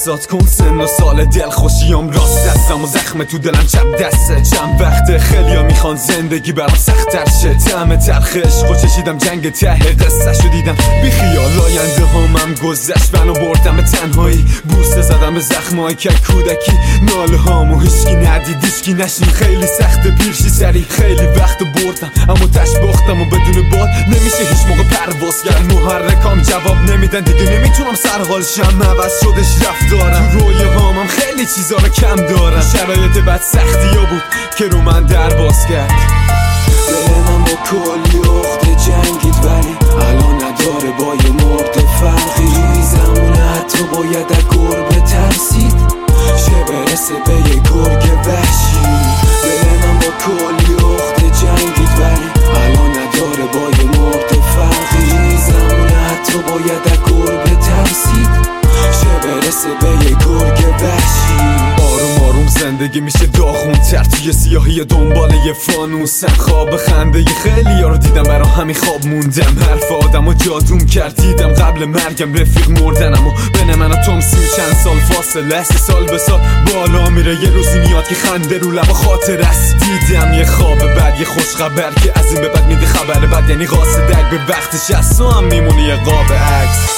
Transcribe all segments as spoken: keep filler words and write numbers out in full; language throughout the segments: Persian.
احساسات کن سن و سال دل خوشیام راست دستم و زخم تو دلم چپ دسته. چند وقته خیلیا میخوان زندگی برام سخت‌تر شه. طعم تلخ عشق و چشیدم جنگ ته قصه شو دیدم بی خیال آینده هامم گذشت منو بردم به تنهایی. بوسه زدم به زخمای که کودکی ناله هامو هیچکی ندید هیچکی نشین. خیلی سخته پیرشی سری خیلی وقت بردم اما تش باختم و بدون بال نمیشه هیچ موقع پرواز کرد. محرکام جواب نمیدن دیگه نمیتونم سرحال شم. عوض شدش رفتارم تو روی هامم خیلی چیزا رو کم دارم. شرایط بد سختی ها بود که رو من در باز کرد. دلم با کلی اخته جنگید ولی الان نداره با یه مرد فرقی. ریزمونه حتی باید از گربه ترسید چه برسه به یه گرگ وحشی. دلم با کلی اخته جنگید ولی الان نداره با یه مرد فرقی. ریزمونه حتی باید از گربه ترسید چه برسه به یه گرگ وحشی. آروم آروم زندگی میشه داغون تر توی سیاهی دنبال یه فانوسم. خواب خنده خیلی ها رو دیدم برا همین خواب موندم. حرف آدم و جادوم کرد دیدم قبل مرگم رفیق مردنم و بین من و توم سی و چند سال فاصله است. سال به سال بالا میره یه روزی میاد که خنده رو لب خاطر است. دیدم یه خواب بد یه خوش خبر که از این به بعد میده خبر بد یعنی قاصدک به وقتش از تو هم میمونی یه قاب عکس.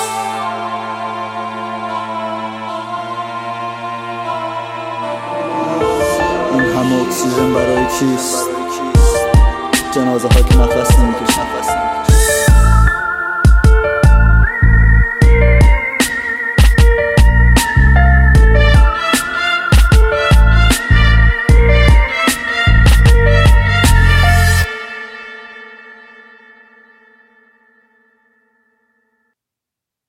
این همه اکسیژن برای کیست؟ جنازه ها که نفس نمیکشن